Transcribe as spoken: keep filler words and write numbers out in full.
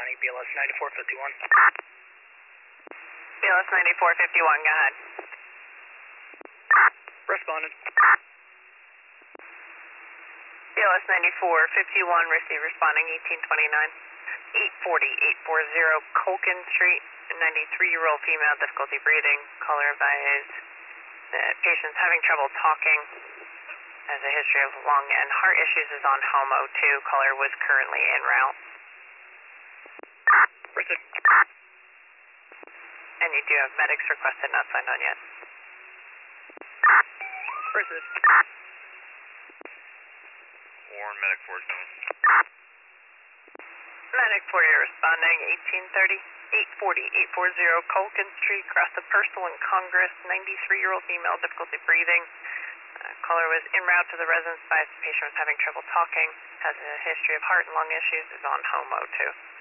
responding, B L S ninety-four fifty-one. B L S ninety-four fifty-one, go ahead. Responded. B L S ninety-four fifty-one, receive responding eighteen twenty-nine. eight forty, eight forty Colkin Street, ninety-three-year-old female, difficulty breathing. Caller advised that patient's having trouble talking, has a history of lung and heart issues, is on home O two. Caller was currently en route. Proceed. And you do have medics requested, not signed on yet. Proceed. Warren, medic four coming. Medic four, you're responding, eighteen thirty, eight forty, eight forty Colkin Street, across the Purcell and Congress, ninety-three-year-old female, difficulty breathing. Uh, caller was en route to the residence, advised the patient was having trouble talking, has a history of heart and lung issues, is on home O two.